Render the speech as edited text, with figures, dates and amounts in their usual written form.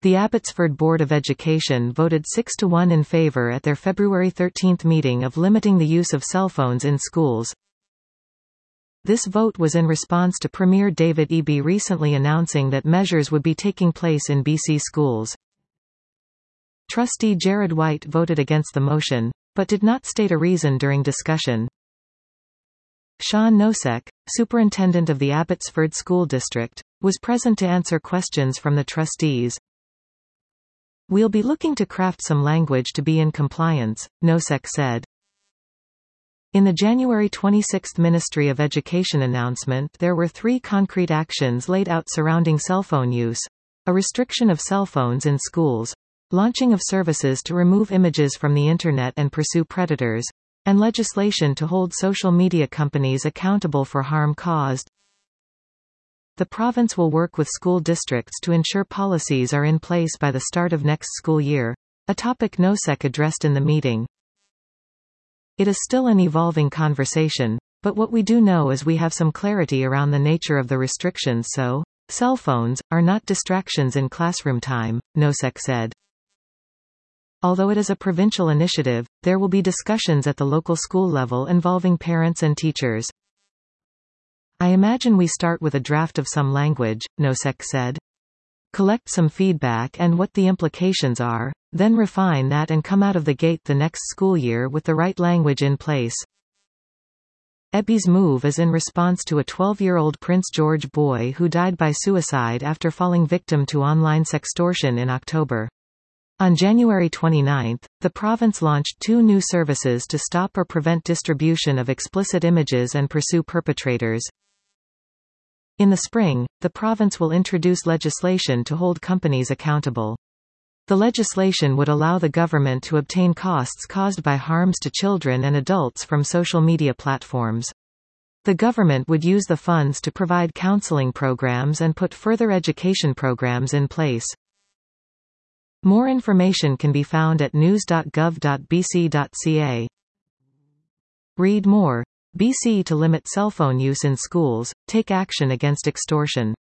The Abbotsford Board of Education voted 6-1 in favour at their February 13 meeting of limiting the use of cell phones in schools. This vote was in response to Premier David Eby recently announcing that measures would be taking place in BC schools. Trustee Jared White voted against the motion, but did not state a reason during discussion. Sean Nosek, superintendent of the Abbotsford School District, was present to answer questions from the trustees. "We'll be looking to craft some language to be in compliance," Nosek said. In the January 26 Ministry of Education announcement, there were 3 concrete actions laid out surrounding cell phone use: a restriction of cell phones in schools, launching of services to remove images from the Internet and pursue predators, and legislation to hold social media companies accountable for harm caused. The province will work with school districts to ensure policies are in place by the start of next school year, a topic Nosek addressed in the meeting. "It is still an evolving conversation, but what we do know is we have some clarity around the nature of the restrictions, so cell phones are not distractions in classroom time," Nosek said. Although it is a provincial initiative, there will be discussions at the local school level involving parents and teachers. "I imagine we start with a draft of some language," Nosek said. "Collect some feedback and what the implications are, then refine that and come out of the gate the next school year with the right language in place." Eby's move is in response to a 12-year-old Prince George boy who died by suicide after falling victim to online sextortion in October. On January 29, the province launched 2 new services to stop or prevent distribution of explicit images and pursue perpetrators. In the spring, the province will introduce legislation to hold companies accountable. The legislation would allow the government to obtain costs caused by harms to children and adults from social media platforms. The government would use the funds to provide counseling programs and put further education programs in place. More information can be found at news.gov.bc.ca. Read more. BC to limit cell phone use in schools, take action against extortion.